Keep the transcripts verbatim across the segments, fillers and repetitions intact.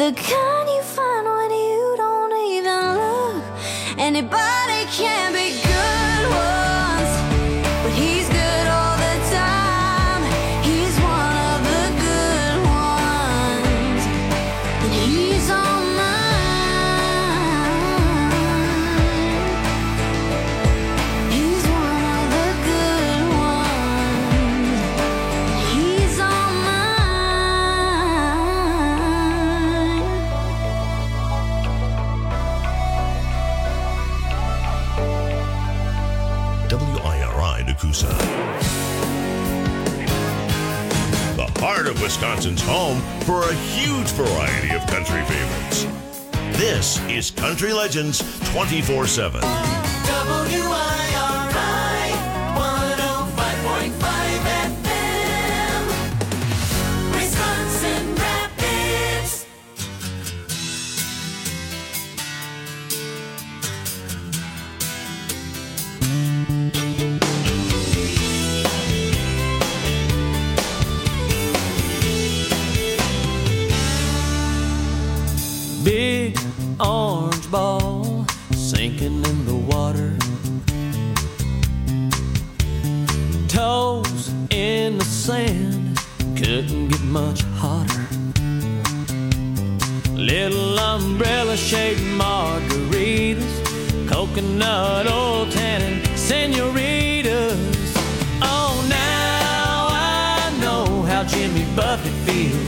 the kind you find when you don't even look. Anybody can be good once, but he's good all the time. He's one of the good ones, and he's on mine. He's one of the good ones, and he's on mine. W I R I Nakusa. The heart of Wisconsin's home for a huge variety of country favorites. This is Country Legends twenty-four seven. W I R I one oh five point five F M, Wisconsin Rapids. Big orange ball sinking in the water, toes in the sand, couldn't get much hotter. Little umbrella shaped margaritas, coconut oil tannin senoritas. Oh, now I know how Jimmy Buffett feels.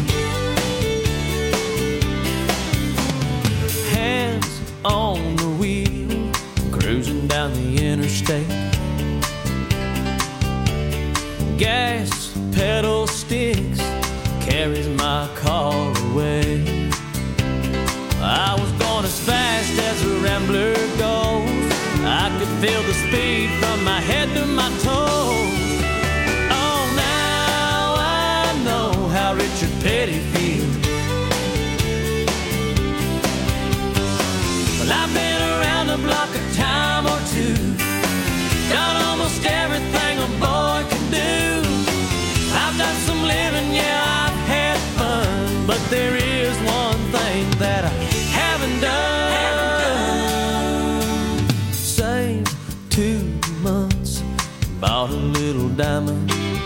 Hands on the wheel, cruising down the interstate. Gas pedal sticks, carries my car away. I was going as fast as a rambler goes. I could feel the speed from my head to my toes. Oh, now I know how Richard Petty feels. Well, I've been around the block a time or two, done almost everything a boy can do. I've done some living, yeah, I've had fun, but there is one thing that I haven't done. Saved two months, bought a little diamond.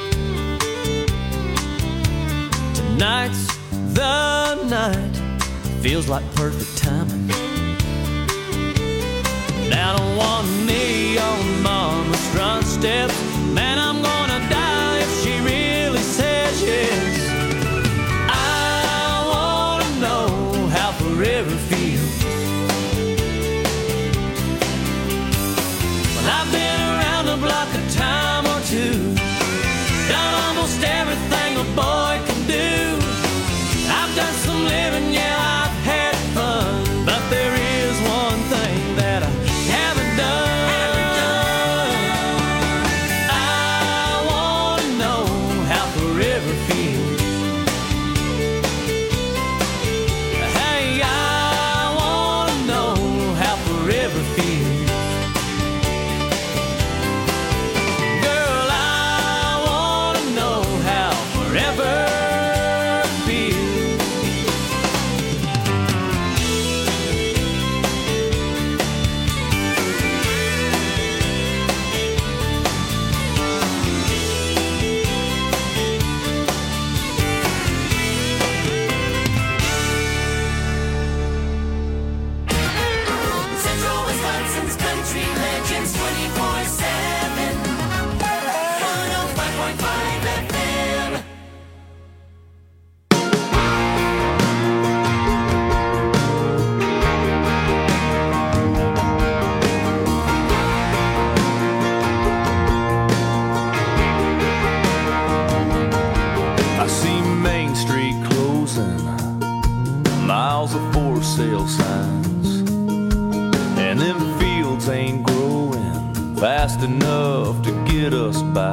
Tonight's the night, feels like perfect timing. Down on one knee on mama's front steps, man, I'm gonna die if she really says yes. I wanna know how forever feels. Well, I've been around the block a time or two, done almost everything a boy can do. I've done some living, yeah, I've had fun, but there is one thing that I haven't done. I wanna know how forever feels. Hey, I wanna know how forever feels. Girl, I wanna know how forever feels. Central Wisconsin's Country Legends twenty-four seven, one oh five point five F M. I see Main Street closing, miles of for sale signs, and them fields ain't growing fast enough to get us by.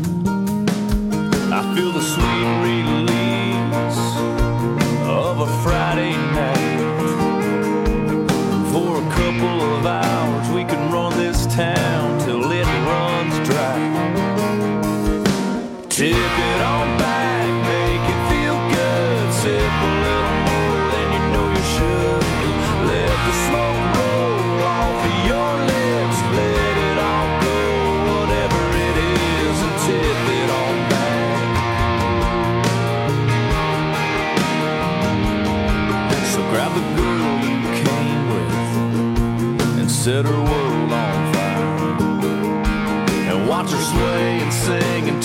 I feel the sweet release of a Friday night. For a couple of hours we can run this town till it runs dry. Tip it on back, make it feel good. Sip a little more than you know you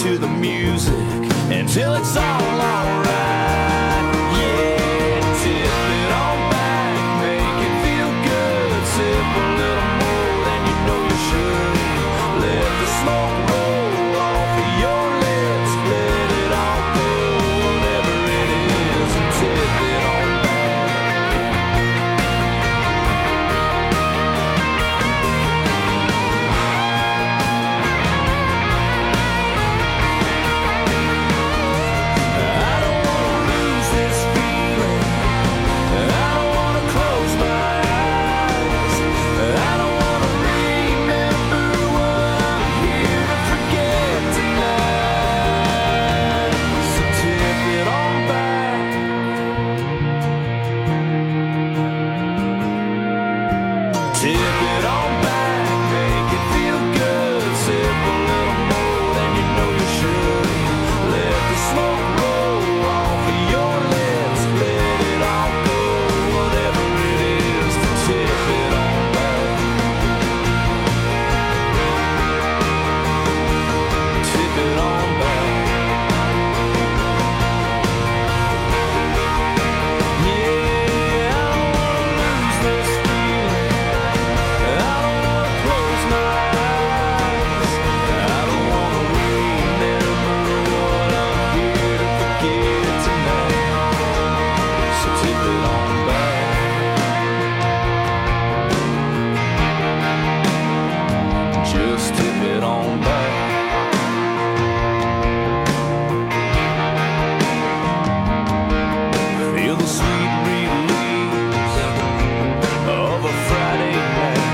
to the music until it's all alright. Yeah, tip it on back, make it feel good. Sip a little more than you know you should. Let the smoke roll off of your lips. Let it all go, whatever it is. Tip it on back. I don't wanna lose this feeling. I don't wanna close my eyes. I don't wanna remember what I'm here to forget tonight. So tip it on back. Tip it on back, make it feel good. Sip a little more than you know you should. Let the smoke roll off of your lips. Let it all go, whatever it is. Tip it on back. Tip it on back. Yeah, I don't wanna lose this feeling. I don't wanna close my eyes. I don't wanna remember what I'm here to forget tonight. So tip it on back. Just tip it on back. Feel the sweet release of a Friday night.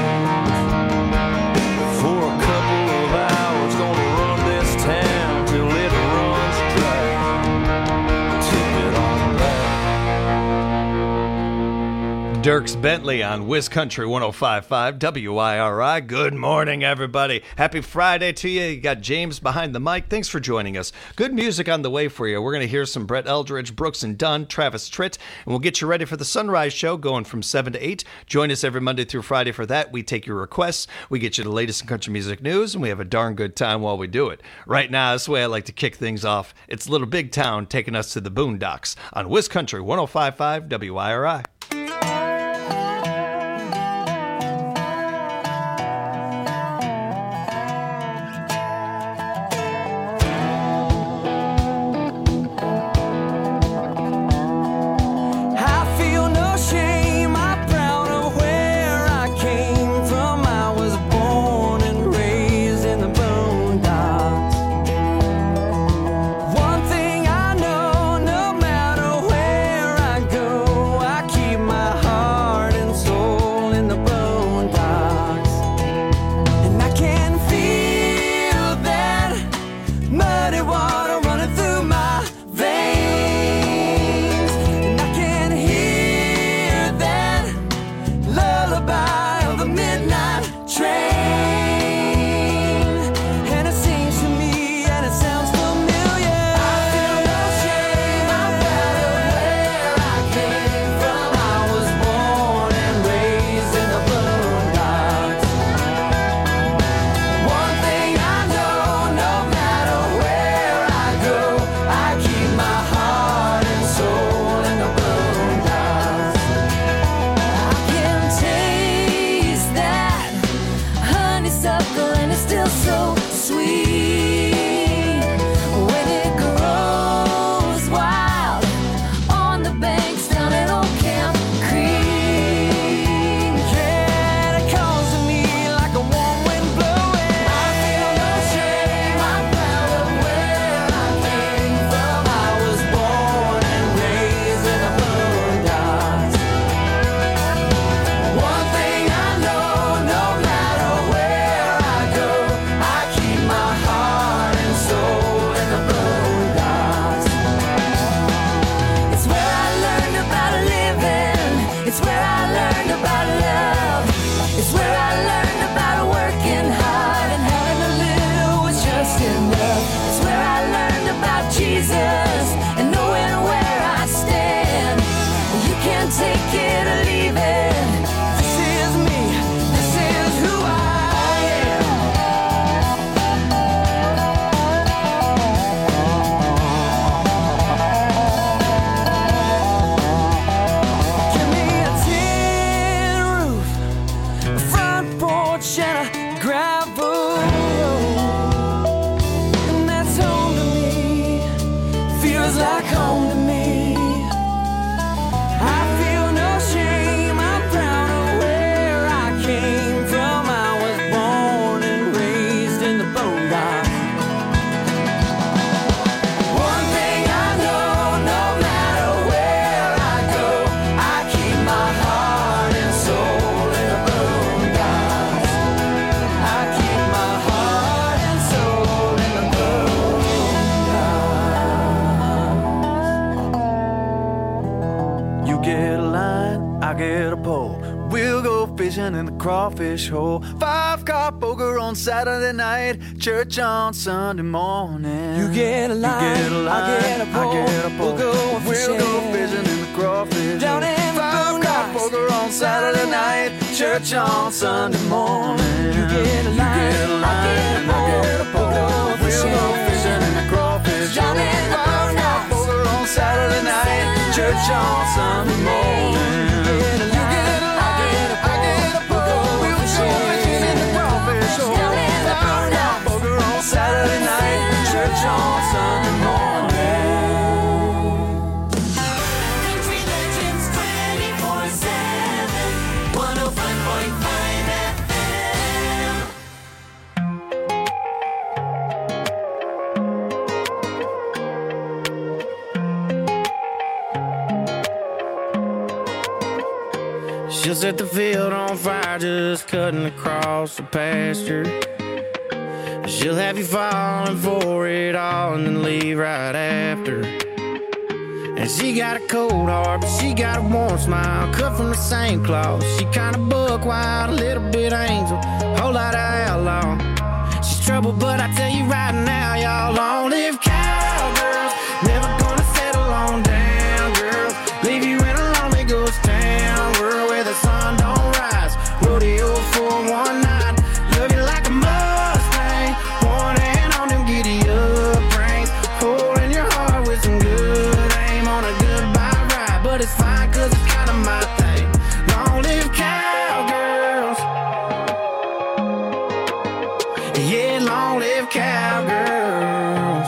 For a couple of hours, gonna run this town till it runs dry. Tip it on back. Dierks Bentley on Wiz Country one oh five point five W I R I. Good morning, everybody. Happy Friday to you. You got James behind the mic. Thanks for joining us. Good music on the way for you. We're going to hear some Brett Eldridge, Brooks and Dunn, Travis Tritt, and we'll get you ready for the Sunrise Show going from seven to eight. Join us every Monday through Friday for that. We take your requests. We get you the latest in country music news, and we have a darn good time while we do it. Right now, this way I like to kick things off. It's Little Big Town taking us to the Boondocks on Wiz Country one oh five point five W I R I. I feel no shame, I'm proud of where I came from. I was born and raised in the boondocks. One thing I know, no matter where I go, I keep like home to me. I feel no shame, I'm proud of where I came from. I was born and raised in the boondocks. One thing I know, no matter where I go, I keep my heart and soul in the boondocks. I keep my heart and soul in the boondocks. You get a line, I get a pole. We'll go fishing in the crawfish hole. Five car poker on Saturday night, church on Sunday morning. You get a line, you get a line, I get a pole. I get a pole. We'll go fishing, we'll go fishing in the crawfish down in the Five car poker on Saturday night, church on Sunday morning. You get a line, you get a line, I get a pole. We'll go fishing in the crawfish down in the Five car poker on Saturday night, church on Sunday morning. Saturday night, church on Sunday morning. Country Legends twenty-four seven, one oh five point five F M. She'll set the field on fire, just cutting across the pasture. She'll have you falling for it all and then leave right after. And she got a cold heart, but she got a warm smile, cut from the same cloth. She kinda buck wild, a little bit angel, whole lot of outlaw. She's trouble, but I tell you right now, y'all, long live cowgirls. Never gonna settle on down, girls. Leave you in a lonely ghost town, world where the sun don't rise. Rodeo for one night, love you like a Mustang. One hand on them giddy up reins, holding your heart with some good aim on a goodbye ride. But it's fine, cause it's kinda my thing. Long live cowgirls. Yeah, long live cowgirls.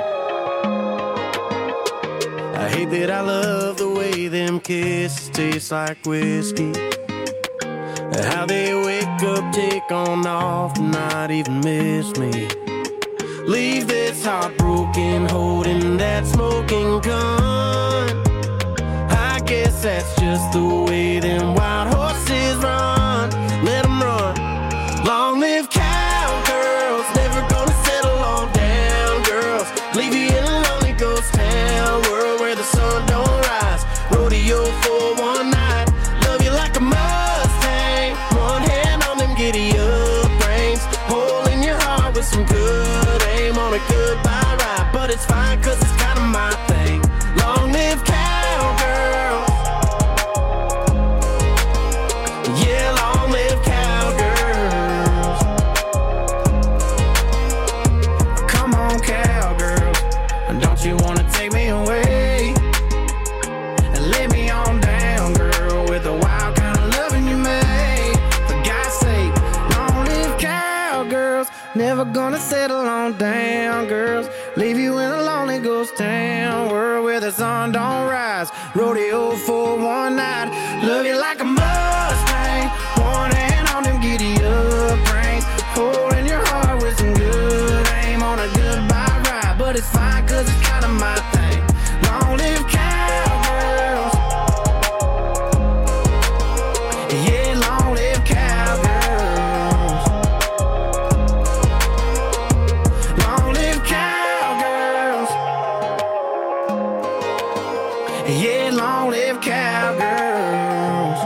I hate that I love the way them kisses taste like whiskey. How they wake up, take on off, not even miss me. Leave this heartbroken, holding that smoking gun. I guess that's just the way them wild horses run. Let them run. Long live cowgirls, never gonna settle on down, girls. Leave you in a lonely ghost town, world where the sun don't rise. Rodeo for one night, love you like a Mustang. One hand on them giddy up reins, holding your heart with some good aim on a goodbye ride. But it's fine, cause it's kinda my thing. Long live cowgirls. Yeah, long live cowgirls. Come on, cowgirls, don't you wanna take me away and lay me on down, girl, with the wild kind of loving you made. For God's sake, long live cowgirls. Never gonna settle on down, girls. Leave you in a lonely ghost town, world where the sun don't rise. Rodeo for one night, love you like a Mustang. One hand on them giddy up reins, holding your heart with some good aim on a goodbye ride. But it's fine, cause it's kinda my thing. Long live cowgirls. Yeah, long live cowgirls. Long live cowgirls. Yeah, long live cowgirls.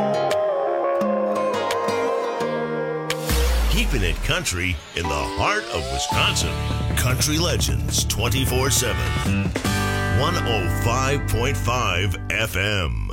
Keeping it country in the heart of Wisconsin. Country Legends twenty-four seven. one oh five point five F M.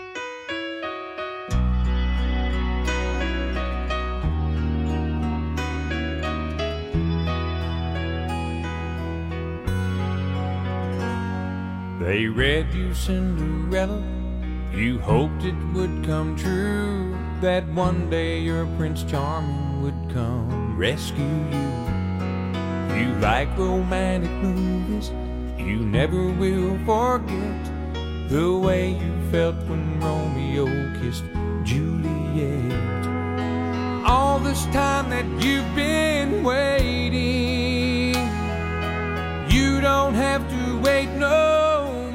They read you Cinderella, you hoped it would come true, that one day your Prince Charming would come rescue you. You like romantic movies, You never will forget the way you felt when Romeo kissed Juliet. All this time that you've been waiting, you don't have to wait no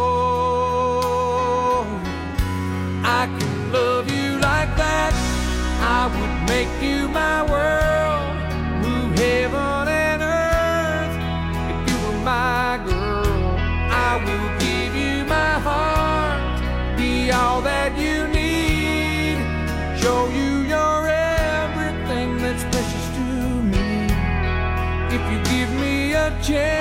more. I can love you like that. I would make you my world, move heaven and earth. If you were my girl, I will give you my heart, be all that you need, show you your everything that's precious to me. If you give me a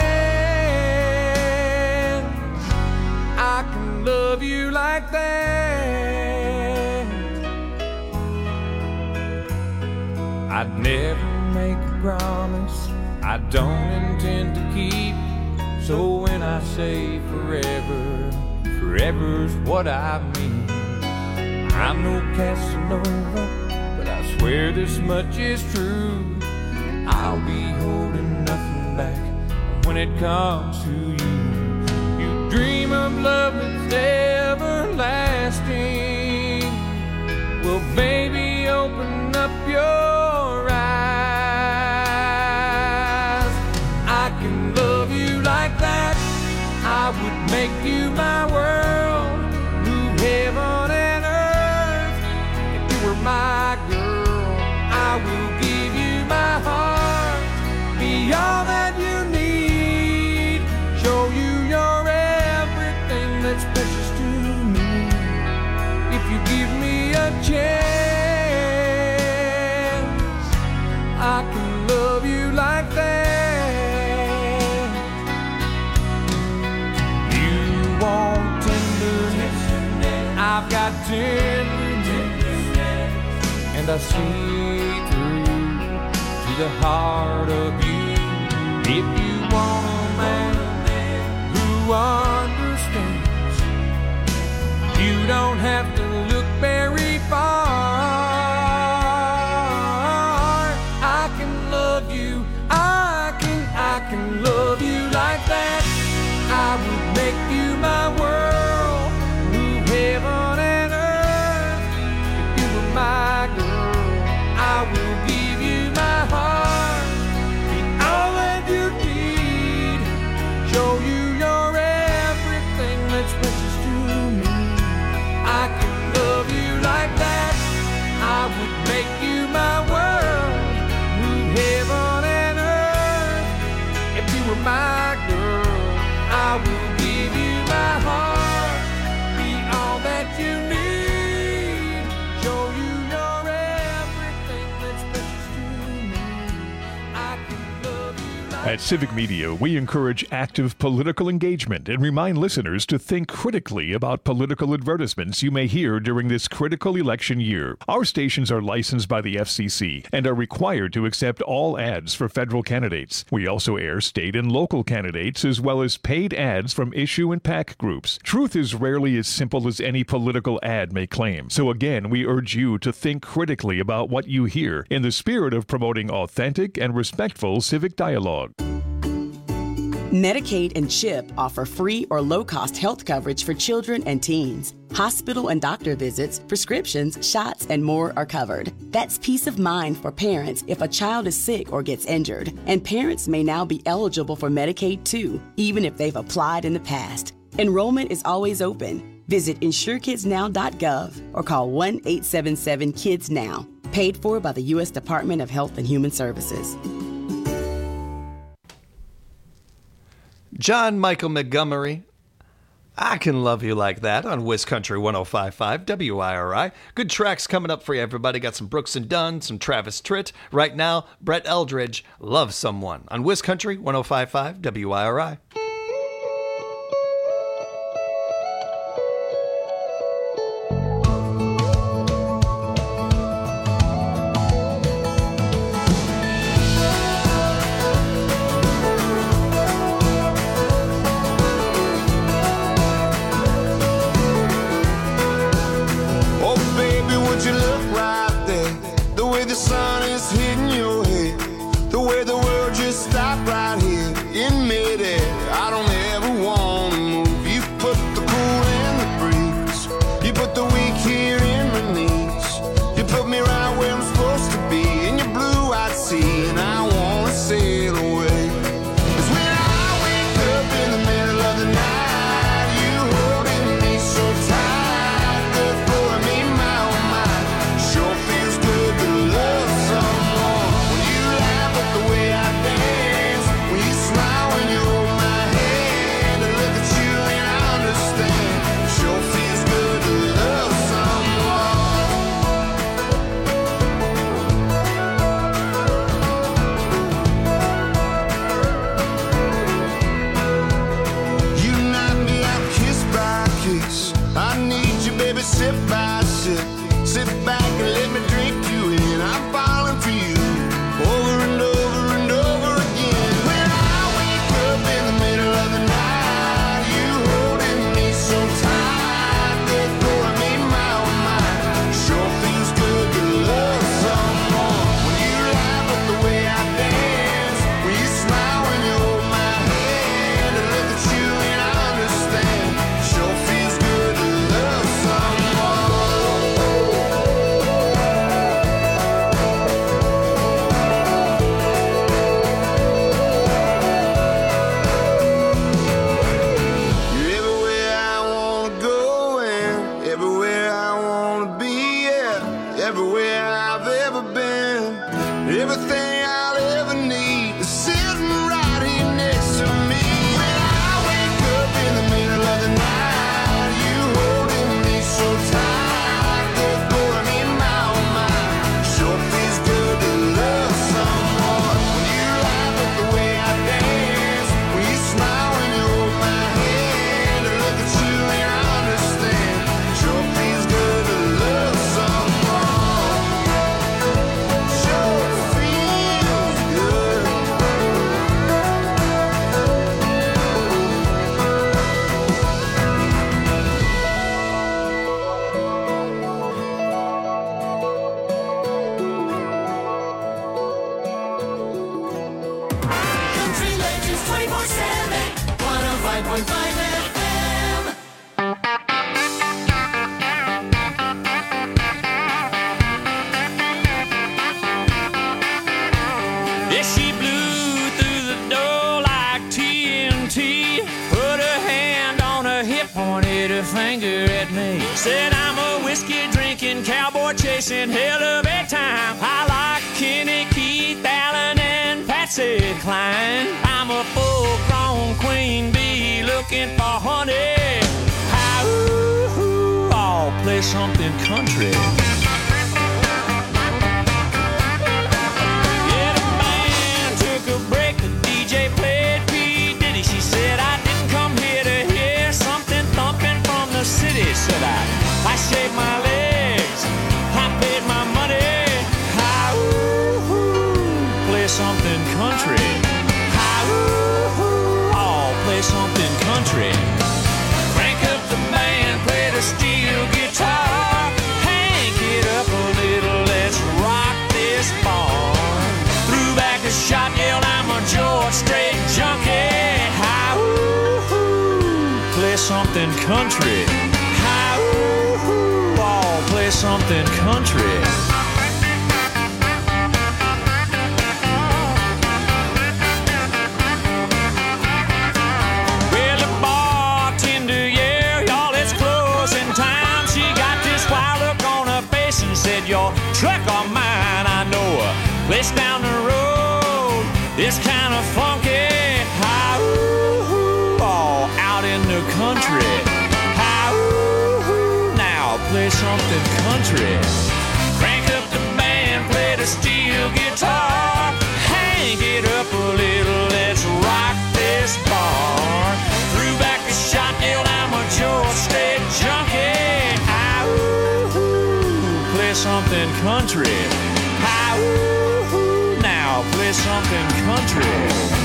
chance, I can love you like that. I'd never make a promise I don't intend to keep. So when I say forever, forever's what I mean. I'm no Casanova, but I swear this much is true. I'll be holding nothing back when it comes to you. You dream of love that's everlasting. Well, baby, open up your eyes. I can love you like that. I would make you my world, move heaven and earth. If you were my girl, I will give you my heart, be all that you need, show you your everything that's precious to me. If you give me a chance, I can love you like that. You want tenderness, I've got tenderness, and I see through to the heart of you. If you want a man who understands, you don't have to look very far. I can love you, I can, I can love you like that. I would make you my world, move heaven and earth. If you were my girl, I will give you my heart, be all that you need, show you your everything that's precious to me. I can love you like that. I would make you my world, move heaven and earth. If you were my girl, I will give you my heart, be all that you need, show you your everything that's precious to me. I can love you like At Civic Media, we encourage active political engagement and remind listeners to think critically about political advertisements you may hear during this critical election year. Our stations are licensed by the F C C and are required to accept all ads for federal candidates. We also air state and local candidates as well as paid ads from issue and PAC groups. Truth is rarely as simple as any political ad may claim. So again, we urge you to think critically about what you hear in the spirit of promoting authentic and respectful civic dialogue. Medicaid and CHIP offer free or low-cost health coverage for children and teens. Hospital and doctor visits, prescriptions, shots, and more are covered. That's peace of mind for parents if a child is sick or gets injured. And parents may now be eligible for Medicaid too, even if they've applied in the past. Enrollment is always open. Visit insure kids now dot gov or call one eight seven seven kids now. Paid for by the U S Department of Health and Human Services. John Michael Montgomery, I Can Love You Like That on Wiz Country one oh five point five W I R I. Good tracks coming up for you, everybody. Got some Brooks and Dunn, some Travis Tritt. Right now, Brett Eldridge, Love Someone on Wiz Country one oh five point five W I R I. point five F M. Yeah, she blew through the door like T N T. Put her hand on her hip, pointed her finger at me. Said I'm a whiskey drinking, cowboy chasing hell of a time. I like Kenny, Keith, Allen, and Patsy Cline. I'm a full-grown queen bee looking for honey. Hi, ooh, ooh, I'll play something country. Yeah, the band took a break, the D J played P. Diddy. She said I didn't come here to hear something thumping from the city. Said I, I shaved my legs, I paid my money. Hi, ooh, ooh, play something country. Hi, ooh, ooh, I'll play something country. Crank up the band, play the steel guitar. Hank it up a little, let's rock this bar. Threw back a shot, yelled I'm a George Strait junkie. Hi, ooh, ooh, play something country. Hi, ooh, ooh, I'll play something country. Well, the bartender, yeah, y'all, it's closing time. She got this wild look on her face and said, your truck or mine, I know a place down the road. It's kind of funky. Hi, ooh, ooh, all out in the country. Hi, ooh, ooh, now play something country. Crank up the band, play the steel guitar. Hang it up a little, let's rock this bar. Threw back a shot, yelled I'm a George Strait junkie. Hi, ooh, ooh, play something country. Hi, ooh, ooh, now play something country.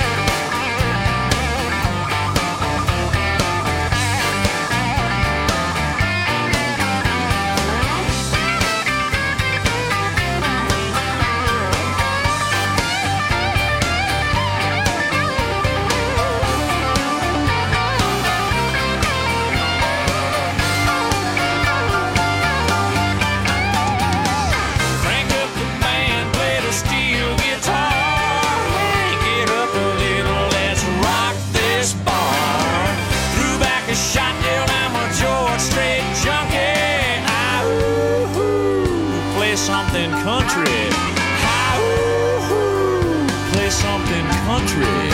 Crank up the band, play the steel guitar. Hang it up a little, let's rock this bar. Threw back a shot, yelled I'm a George Strait junkie. Hi, ooh, ooh, play something country. Hi, ooh, ooh, play something country.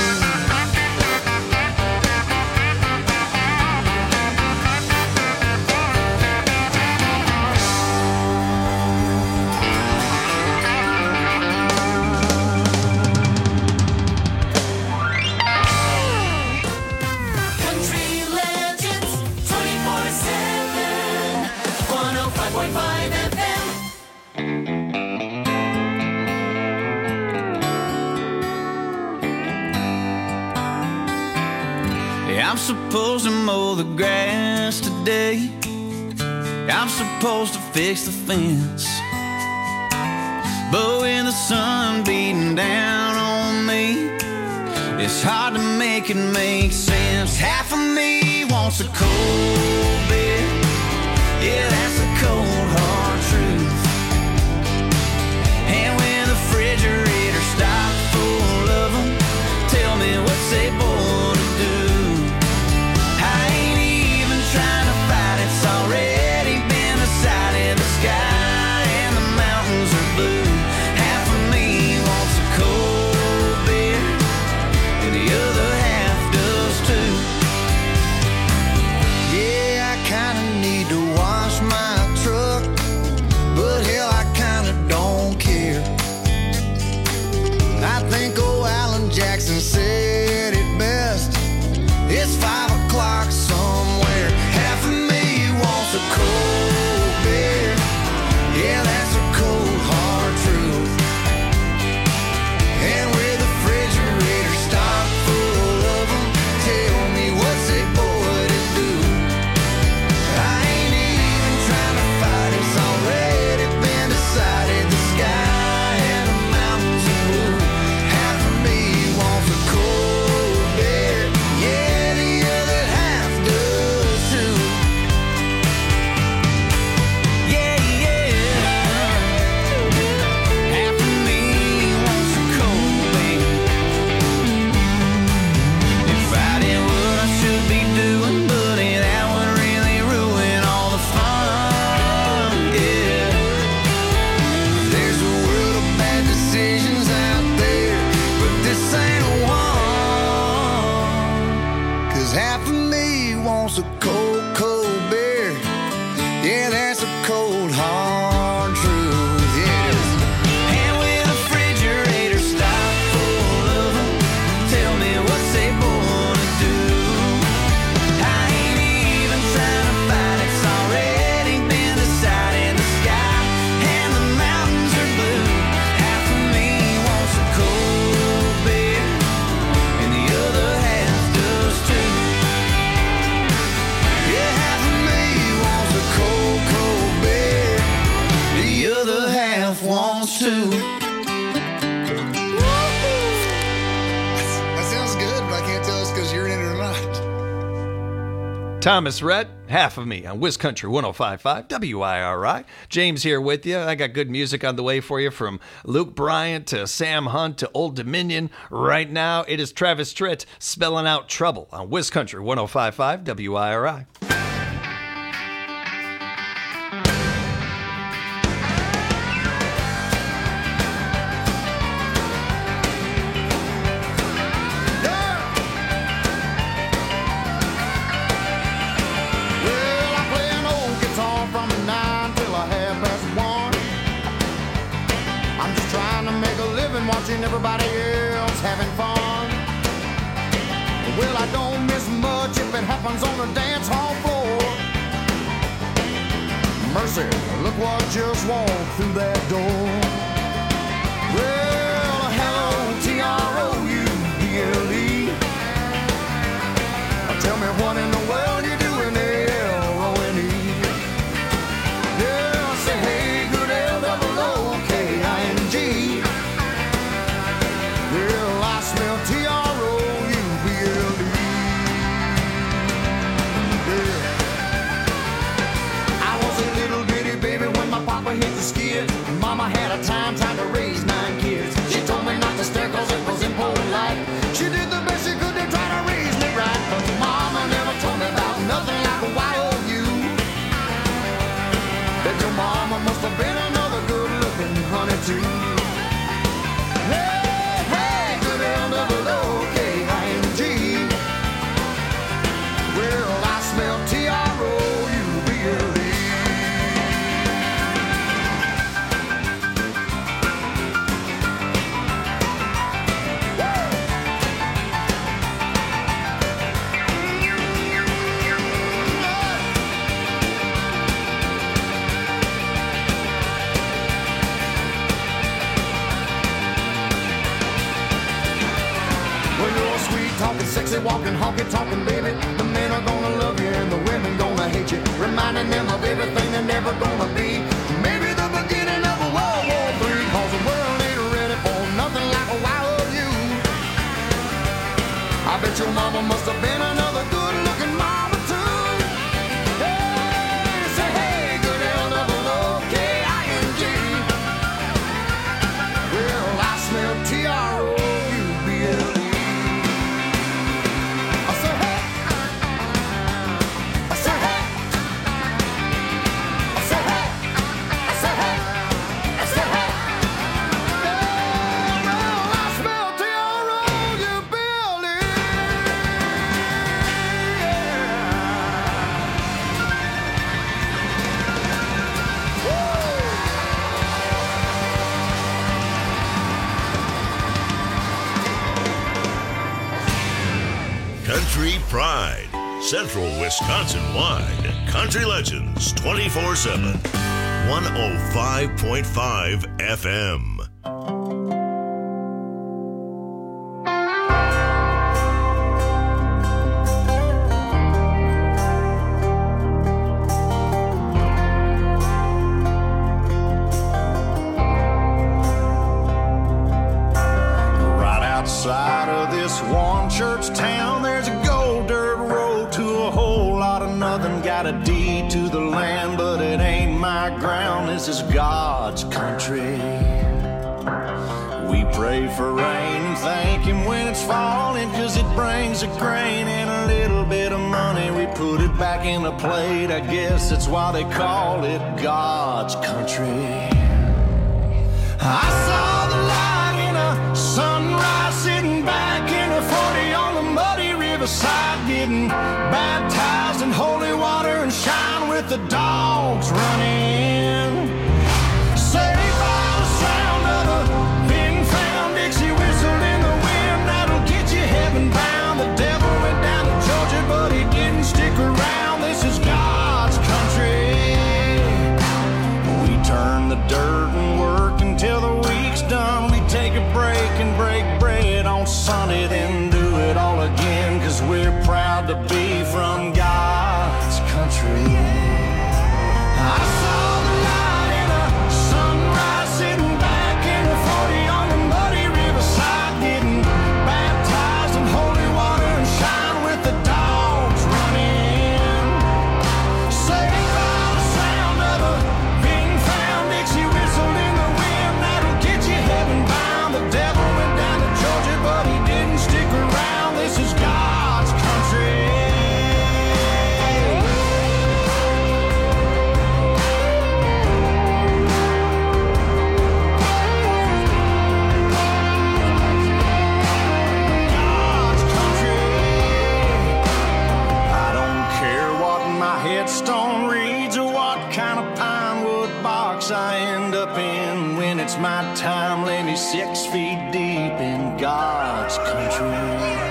Country Legends twenty-four seven. one oh five point five F M. Yeah, I'm supposed to mow the grass today. I'm supposed to fix the fence. But when the sun beating down on me, it's hard to make it make sense. Half of me wants a cold beer. Yeah, that's the cold hard truth. And when the refrigerator stops full of them, tell me what's they born to do. I ain't even trying to fight, it's already been decided. The sky and the mountains are blue. Half of me wants a cold beer, and the other half does too. Yeah, I kinda need to wash my truck, but hell, I kinda don't care. I think old Alan Jackson said it best. It's five o'clock somewhere. Half of me wants a cold beer. Yeah, that's a cold hard truth. And with the refrigerator stocked full of them, tell me what's a boy to do. I ain't even trying to fight, it's already been decided. The sky and the mountains are blue. Half of me wants a cold beer. Yeah, the 'cause half of me wants a cold, cold beer. Yeah, that's a cold, hard truth. Yeah, it is. And when the refrigerator stopped full of them, tell me what's they gonna do? I ain't even trying to fight, it's already been decided in the sky, and the mountains are blue. Half of me wants a cold beer, and the other half does too. Yeah, half of me wants a cold, cold beer. The other half wants to. That sounds good, but I can't tell us because you're in it or not. Thomas Rhett, Half of Me on Wiz Country one oh five point five W I R I. James here with you. I got good music on the way for you, from Luke Bryant to Sam Hunt to Old Dominion. Right now, it is Travis Tritt spelling out Trouble on Wiz Country one oh five point five W I R I. Well, I play an old guitar from nine till a half past one. I'm just trying to make a living watching everybody else having fun. Well, I don't miss much if it happens on the dance hall floor. Mercy, look what just walked through that door. Well, hello, T R O U B L E. Tell me what in the world you doing there, L O N E. Yeah, say hey, good L O O K I N G. Well, I smell T R O U B L E. Yeah. I was a little bitty baby when my papa hit the skid. Mama had a time trying to raise nine kids. She told me not to stare 'cause it was impolite. She did the best she could to try to raise me right, but Mama never told me about nothing like a Y O U. Bet your mama must have been another good-looking honey too. Hey, hey, good L O O K I N G. Well, I smell T R O U B L E. Well, you're sweet talking, sexy walking, honky talking, baby. The men are gonna love you and the women gonna hate you, reminding them of everything they're never gonna be. Maybe the beginning of a World War Three, 'cause the world ain't ready for nothing like a Y O U. I bet your mama must have been another good-looking mama too. Hey, say hey, good L O O K I N G. Well, I smell T R O U B L E. I say hey. I say hey. I say hey. I say hey. I say hey. Yeah, well, I smell T R O U B L E. Country Pride, Central Wisconsin-wide. Country Legends twenty-four seven. one oh five point five F M. Right outside of this one church town, there's a gold dirt road to a whole lot of nothing. Got a deed to the land, but it ain't my ground. This is God's country. We pray for rain and thank Him when it's falling, 'cause it brings a grain and a little bit of money. We put it back in the plate, I guess that's why they call it God's country. I saw the light in a sunrise, sitting back in a forty on the muddy riverside, getting baptized in holy water and shine with the dogs running. Saved by the sound of a being found Dixie whistle in the wind that'll get you heaven bound. The devil went down to Georgia, but he didn't stick around. This is God's country. We turn the dirt and work until the week's done. We take a break and break bread on Sunday, then do it all again, 'cause we're proud to be from God's country. I saw the light in a sunrise, sitting back in a forty on the muddy riverside, getting baptized in holy water and shine with the dogs running. Saved by the sound of a being found Dixie whistle in the wind that'll get you heaven bound. The devil went down to Georgia, but he didn't stick around. This is God's country. God's country. I don't care what my headstone reads or what kind of pine wood box I end up in. When it's my time, lay me six feet deep in God's country.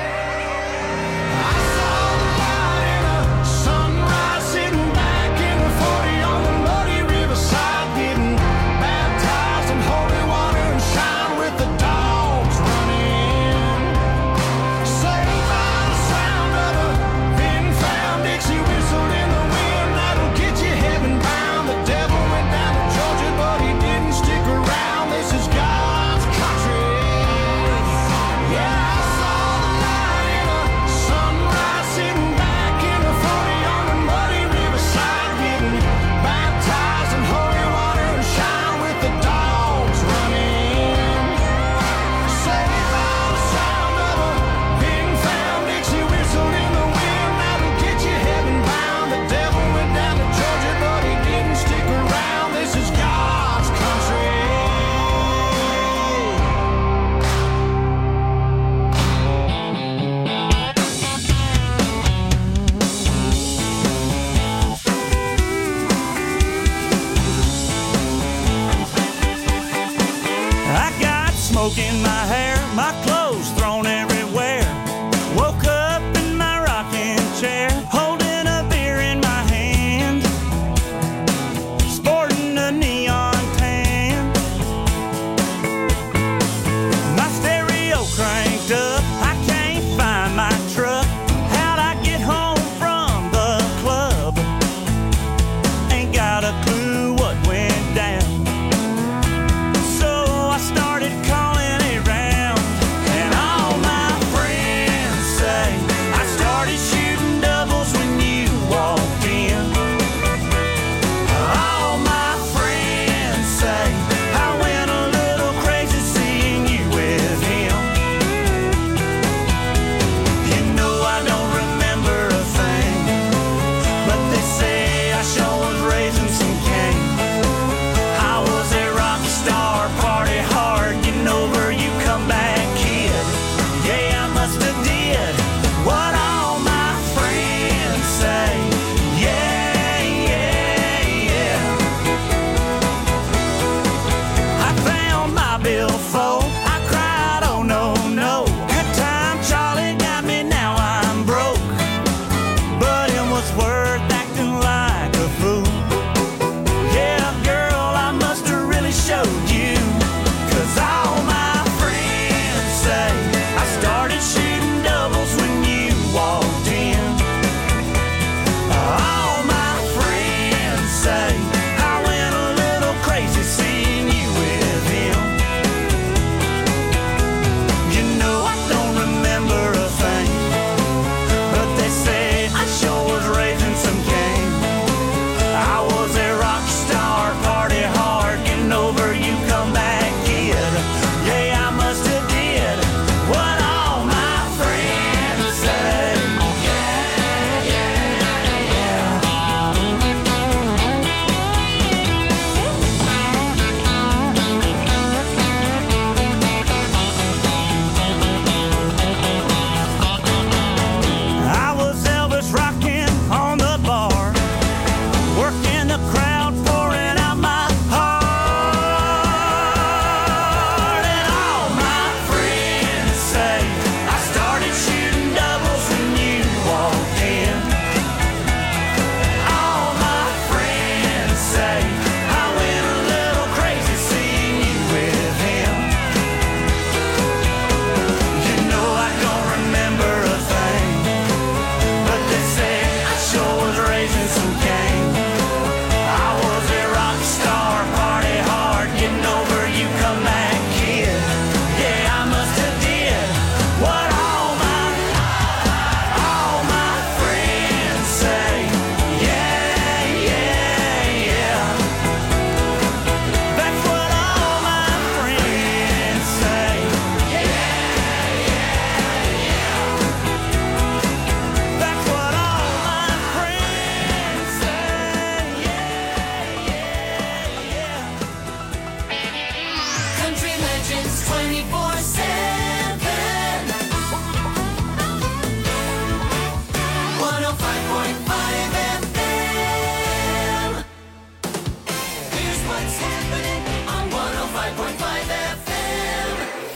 I saw the light in a sunrise, sitting back in the forty on the muddy riverside, getting baptized in holy water and shine with the dogs running. Saved by the sound of a being found Dixie whistle in the wind that'll get you heaven bound. The devil went down to Georgia, but he didn't stick around. This is God's country. Yeah, I saw the light in a sunrise, sitting back in the forty on the muddy riverside, getting baptized in holy water and shine with the dogs running. Saved by the sound of a being found Dixie whistle in the wind that'll get you heaven bound. The devil went down to Georgia, but he didn't stick around. This is God's country. I got smoke in my hair, my clothes thrown everywhere. Woke up in my rocking chair, holding a beer in my hand, sporting a neon tan. My stereo cranked up, I can't find my truck. How'd I get home from the club? Ain't got a clue what went down. So I started calling around,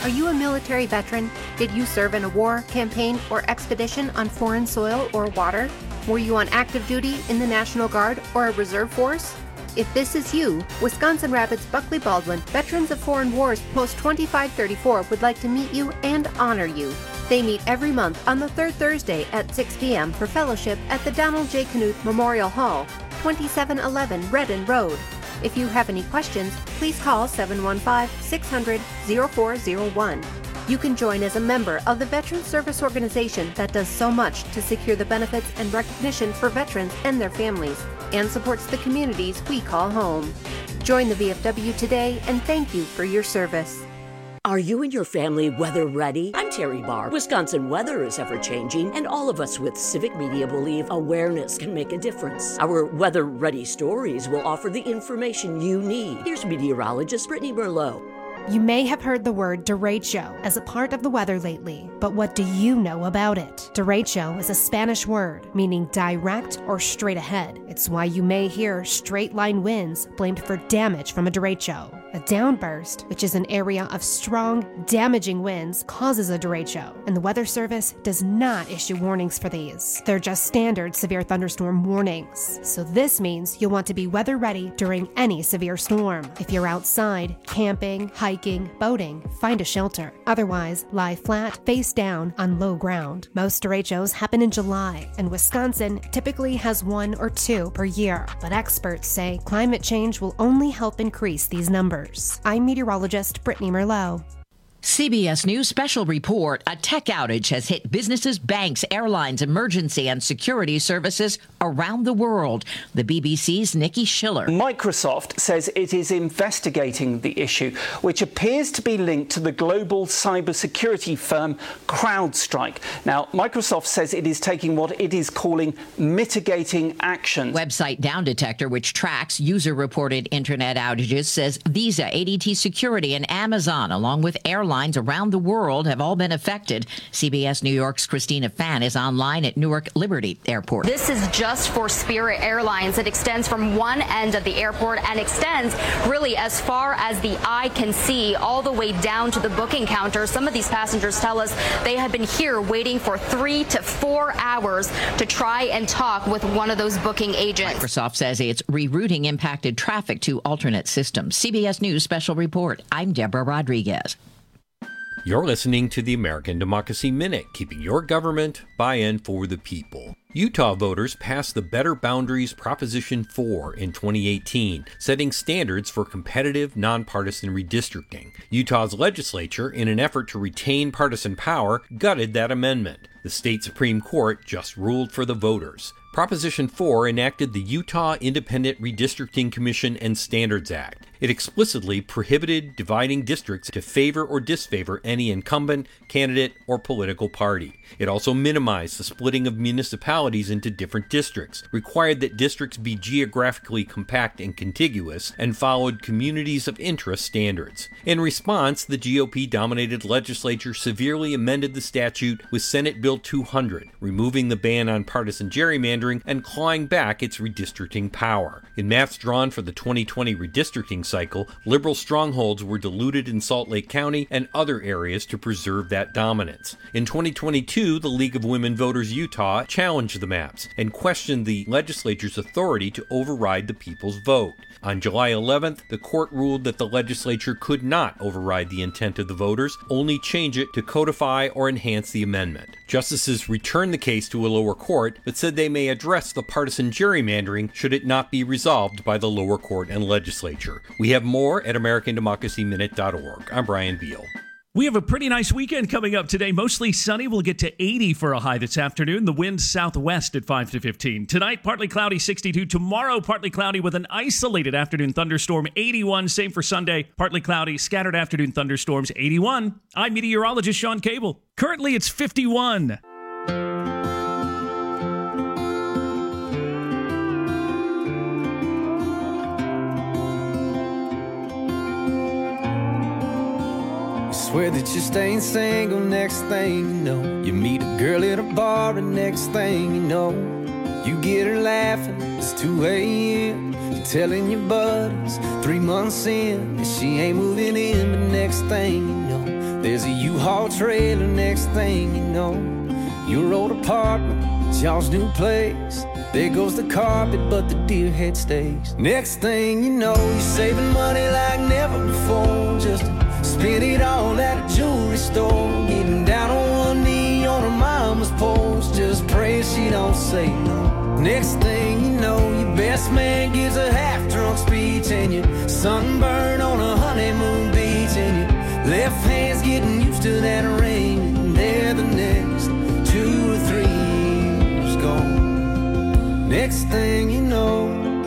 Are you a military veteran? Did you serve in a war, campaign, or expedition on foreign soil or water? Were you on active duty in the National Guard or a reserve force? If this is you, Wisconsin Rapids Buckley Baldwin Veterans of Foreign Wars Post twenty-five thirty-four would like to meet you and honor you. They meet every month on the third Thursday at six p.m. for fellowship at the Donald J. Knuth Memorial Hall, twenty-seven eleven Redden Road. If you have any questions, please call seven one five, six hundred, oh four oh one. You can join as a member of the Veterans Service Organization that does so much to secure the benefits and recognition for veterans and their families, and supports the communities we call home. Join the V F W today, and thank you for your service. Are you and your family weather ready? I'm Terry Barr. Wisconsin weather is ever changing, and all of us with Civic Media believe awareness can make a difference. Our weather ready stories will offer the information you need. Here's meteorologist Brittany Merlot. You may have heard the word derecho as a part of the weather lately, but what do you know about it? Derecho is a Spanish word meaning direct or straight ahead. It's why you may hear straight line winds blamed for damage from a derecho. A downburst, which is an area of strong, damaging winds, causes a derecho, and the Weather Service does not issue warnings for these. They're just standard severe thunderstorm warnings. So this means you'll want to be weather ready during any severe storm. If you're outside, camping, hiking, boating, find a shelter. Otherwise, lie flat, face down, on low ground. Most derechos happen in July, and Wisconsin typically has one or two per year. But experts say climate change will only help increase these numbers. I'm meteorologist Brittany Merlot. C B S News special report. A tech outage has hit businesses, banks, airlines, emergency and security services around the world. The B B C's Nikki Schiller. Microsoft says it is investigating the issue, which appears to be linked to the global cybersecurity firm CrowdStrike. Now, Microsoft says it is taking what it is calling mitigating action. Website Down Detector, which tracks user-reported internet outages, says Visa, A D T Security, and Amazon, along with airlines around the world, have all been affected. C B S New York's Christina Fan is online at Newark Liberty Airport. This is just for Spirit Airlines. It extends from one end of the airport and extends really as far as the eye can see, all the way down to the booking counter. Some of these passengers tell us they have been here waiting for three to four hours to try and talk with one of those booking agents. Microsoft says it's rerouting impacted traffic to alternate systems. C B S News special report. I'm Deborah Rodriguez. You're listening to the American Democracy Minute, keeping your government buy-in for the people. Utah voters passed the Better Boundaries Proposition four in twenty eighteen, setting standards for competitive, nonpartisan redistricting. Utah's legislature, in an effort to retain partisan power, gutted that amendment. The state Supreme Court just ruled for the voters. Proposition four enacted the Utah Independent Redistricting Commission and Standards Act. It explicitly prohibited dividing districts to favor or disfavor any incumbent, candidate, or political party. It also minimized the splitting of municipalities into different districts, required that districts be geographically compact and contiguous, and followed communities of interest standards. In response, the G O P-dominated legislature severely amended the statute with Senate Bill two hundred, removing the ban on partisan gerrymandering and clawing back its redistricting power. In maps drawn for the twenty twenty redistricting cycle, liberal strongholds were diluted in Salt Lake County and other areas to preserve that dominance. In twenty twenty-two, the League of Women Voters Utah challenged the maps and questioned the legislature's authority to override the people's vote. On July eleventh, the court ruled that the legislature could not override the intent of the voters, only change it to codify or enhance the amendment. Justices returned the case to a lower court, but said they may address the partisan gerrymandering should it not be resolved by the lower court and legislature. We have more at American Democracy Minute dot org. I'm Brian Beal. We have a pretty nice weekend coming up today. Mostly sunny. We'll get to eighty for a high this afternoon. The wind southwest at five to fifteen. Tonight, partly cloudy, sixty-two. Tomorrow, partly cloudy with an isolated afternoon thunderstorm, eighty-one. Same for Sunday. Partly cloudy, scattered afternoon thunderstorms, eighty-one. I'm meteorologist Sean Cable. Currently, it's fifty-one. Swear that you're staying single, next thing you know, you meet a girl at a bar, and next thing you know, you get her laughing, it's two a.m. You're telling your buddies three months in that she ain't moving in, but next thing you know, There's a U-Haul trailer, next thing you know, your old apartment, it's y'all's new place. There goes the carpet, but the deer head stays. Next thing you know, you're saving money like never before, just to spend it all at a jewelry store. Getting down on one knee on her mama's porch, just praying she don't say no. Next thing you know, your best man gives a half-drunk speech, and you're sunburned on a honeymoon beach, and your left hand's getting used to that ring, and there the next two or three years gone. Next thing you know,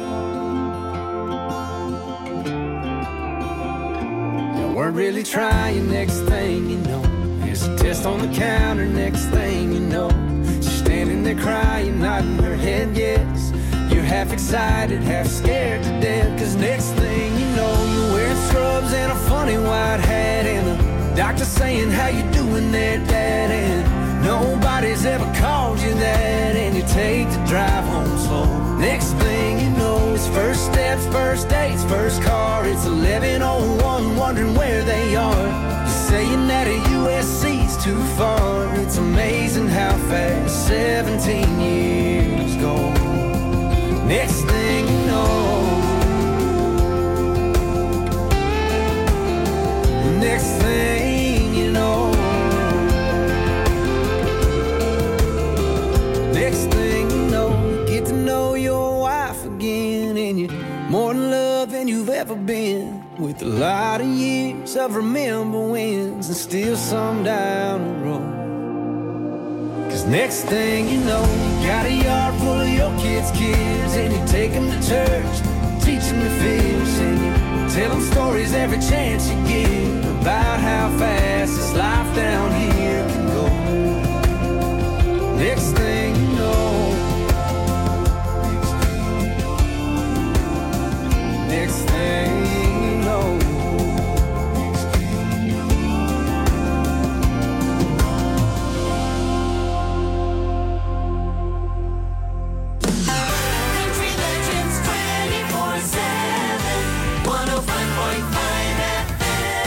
you weren't really trying. Next thing you know, there's a test on the counter. Next thing you know, she's standing there crying, nodding her head yes. You're half excited, half scared to death, cause next thing you know, you're wearing scrubs and a funny white hat, and the doctor saying, how you doing there, Dad? And nobody's ever called you that, and you take the drive home slow. Next thing you know, it's first steps, first dates, first car. It's eleven oh one, wondering where they are. You're saying that a U S C's too far. It's amazing how fast seventeen years go. Next thing you know, next thing you know, next thing you know, you get to know your wife again, and you're more in love than you've ever been, with a lot of years of remember wins and still some down the road. Cause next thing you know, you got a yard full of your kids' kids, and you take them to church, teach them to fish, and you tell them stories every chance you get about how fast this life down here can go. Next thing you know, next thing you know, Country Legends twenty-four seven, one oh five point five F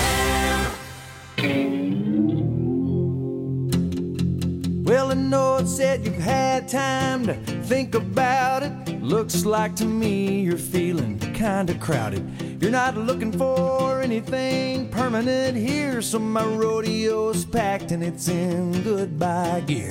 M. well, I know it said you've had time to think about it. Looks like to me you're feeling kinda crowded. You're not looking for anything permanent here, so my rodeo's packed and it's in goodbye gear.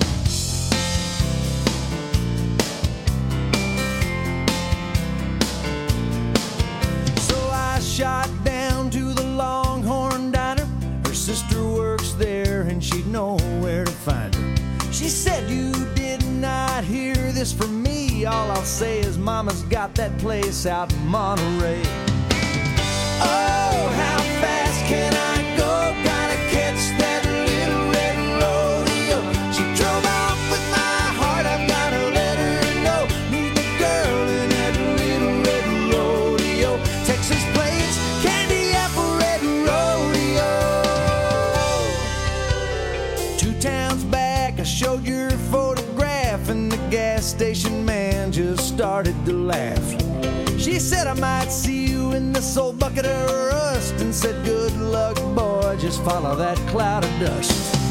So I shot down to the Longhorn Diner. Her sister works there and she'd know where to find her. She said, you did not hear this from me. All I'll say is Mama's got that place out in Monterey. Oh, how fast can I go? Gotta catch that little red rodeo. She drove off with my heart, I've gotta let her know. Meet the girl in that little red rodeo. Texas plains, candy apple red rodeo. Two towns back, I showed your photograph, and the gas station man just started to laugh. She said, I might see you in this old bucket of rust, and said, good luck, boy, just follow that cloud of dust.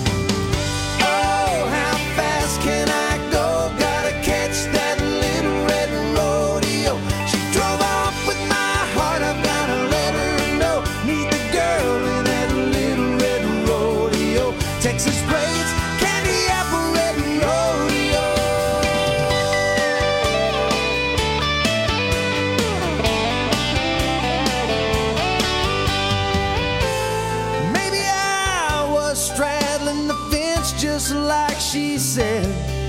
Oh, how fast can I go? Gotta catch that little red rodeo. She drove off with my heart, I've gotta let her know. Meet the girl in that little red rodeo. Texas plains, candy apple red rodeo. Maybe I was straddling the fence just like she said.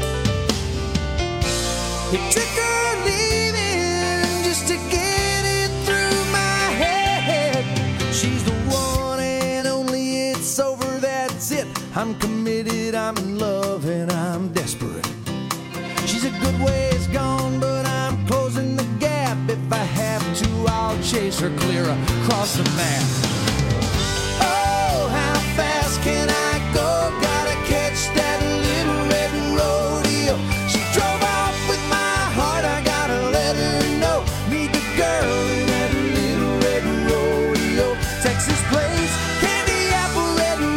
It took her leaving just to get it through my head. She's the one and only, it's over, that's it. I'm committed, I'm in love, and I'm desperate. She's a good ways gone, but I'm closing the gap. If I have to, I'll chase her clear across the map. Oh, how fast can I go? Gotta catch that little red rodeo. She drove off with my heart, I gotta let her know. Meet the girl in that little red rodeo. Texas plains, candy apple red rodeo.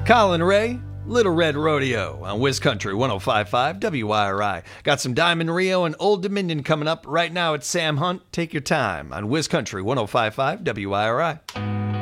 Colin Ray, Little Red Rodeo on Wiz Country one oh five point five W I R I. Got some Diamond Rio and Old Dominion coming up. Right now it's Sam Hunt. Take your time on Wiz Country one oh five point five W I R I.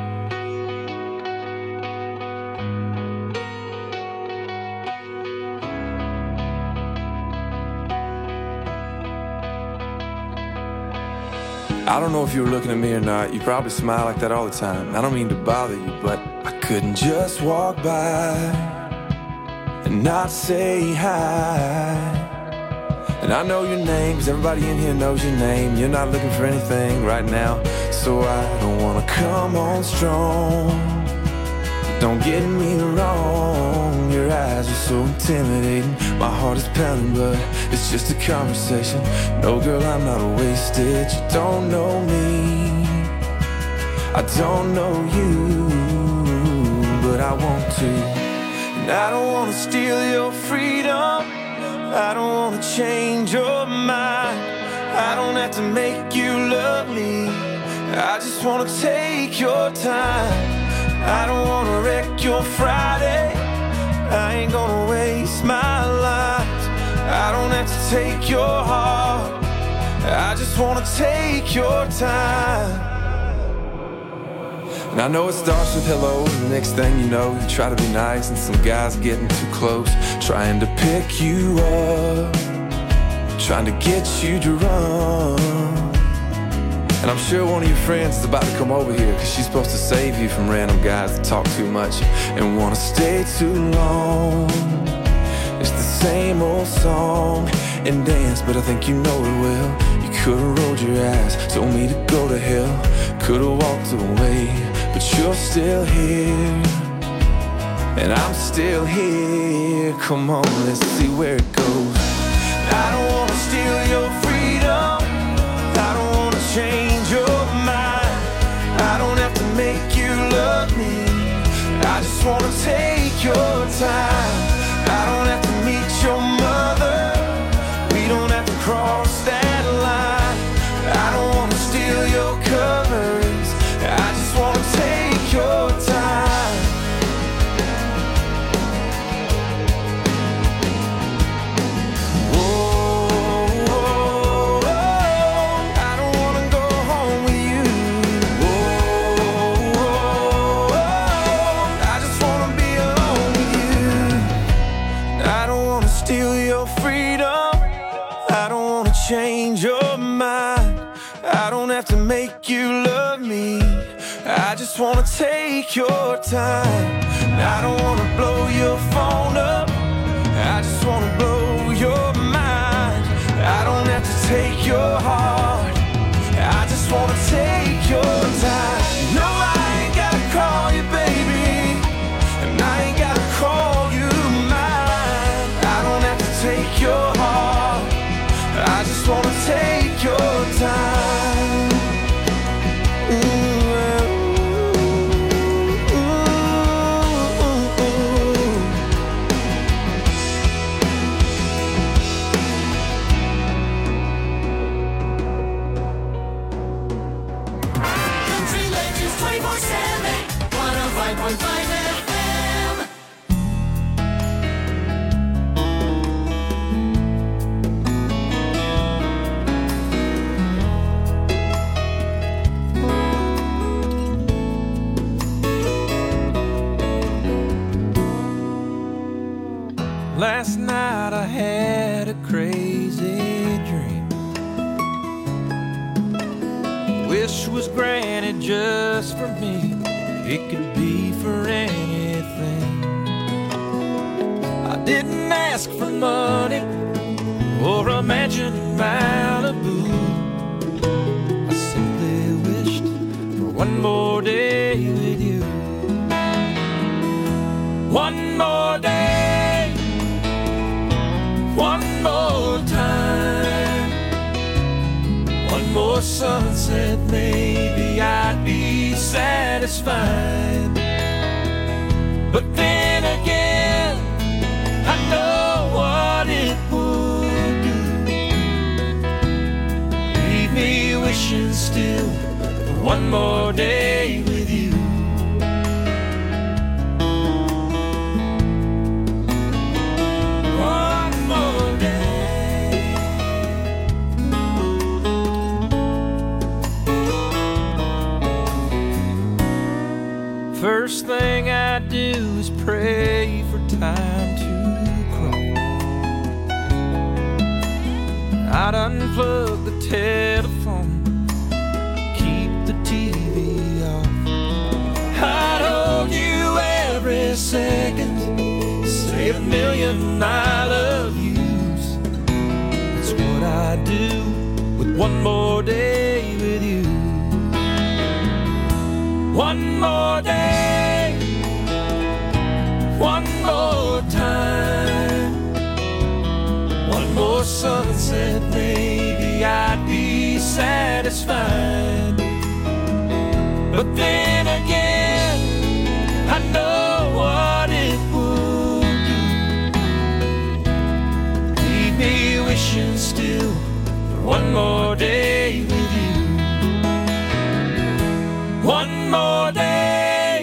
I don't know if you were looking at me or not. You probably smile like that all the time. I don't mean to bother you, but I couldn't just walk by and not say hi. And I know your name, cause everybody in here knows your name. You're not looking for anything right now, so I don't wanna come on strong. Don't get me wrong, your eyes are so intimidating. My heart is pounding, but it's just a conversation. No, girl, I'm not wasted. You don't know me, I don't know you, but I want to. And I don't wanna steal your freedom, I don't wanna change your mind. I don't have to make you love me, I just wanna take your time. I don't wanna wreck your Friday, I ain't gonna waste my life. I don't have to take your heart, I just wanna take your time. And I know it starts with hello, and the next thing you know, you try to be nice, and some guy's getting too close, trying to pick you up, trying to get you to run. And I'm sure one of your friends is about to come over here, cause she's supposed to save you from random guys that talk too much and wanna stay too long. It's the same old song and dance, but I think you know it well. You could've rolled your eyes, told me to go to hell, could've walked away, but you're still here, and I'm still here. Come on, let's see where it goes. I don't wanna steal your freedom, I don't wanna change your mind. I don't have to make you love me, I just wanna take your time. I don't have to meet your mother, we don't have to cross that line. I don't wanna steal your covers, I just wanna take your time. Whoa, whoa, whoa, I don't wanna go home with you. Whoa, whoa, whoa, I just wanna be alone with you. I don't wanna steal your freedom, I don't wanna change your mind. I don't have to make you love me, I just wanna take your time. I don't wanna blow your phone up, I just wanna blow your mind. I don't have to take your heart, I just wanna take your time. No, I ain't gotta call you baby, and I ain't gotta call you mine. I don't have to take your heart, I just wanna take your time. Ooh. Last night I had a crazy dream. Wish was granted just for me. It could be for anything. I didn't ask for money or a mansion in Malibu. I simply wished for one more day with you. One more day, one more time, one more sunset, maybe I'd be satisfied. But then again, I know what it would do. Leave me wishing still for one more day with you. time to crawl. I'd unplug the telephone, keep the T V off. I'd hold you every second, say a million I love yous. That's what I do with one more day with you. One more day, one more time, one more sunset, maybe I'd be satisfied. But then again, I know what it would do. Leave me wishing still for one more day with you. One more day,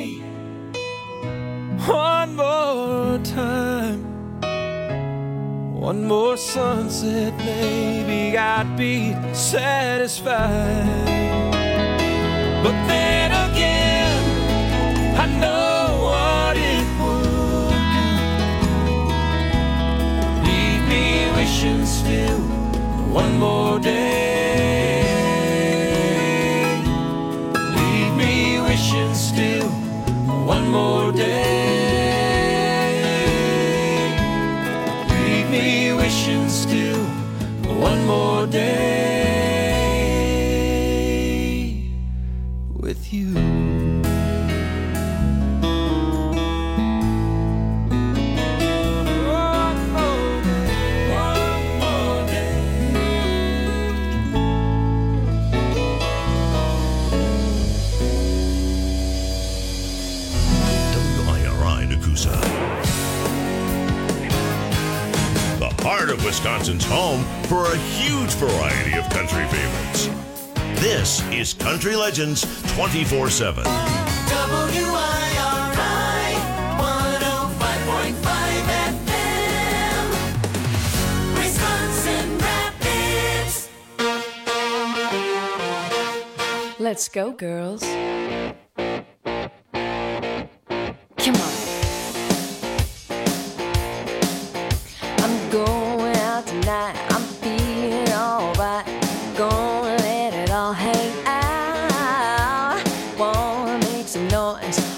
one more time, one more sunset, maybe I'd be satisfied. But then again, I know what it would do. Leave me wishing still for one more day. Leave me wishing still for one more day. Leave me wishing still for one more day with you. Heart of Wisconsin's home for a huge variety of country favorites. This is Country Legends twenty-four seven. W I R I one oh five point five F M, Wisconsin Rapids. Let's go, girls. Come on. I'm going out tonight. I'm feeling alright. Gonna let it all hang out. Wanna make some noise.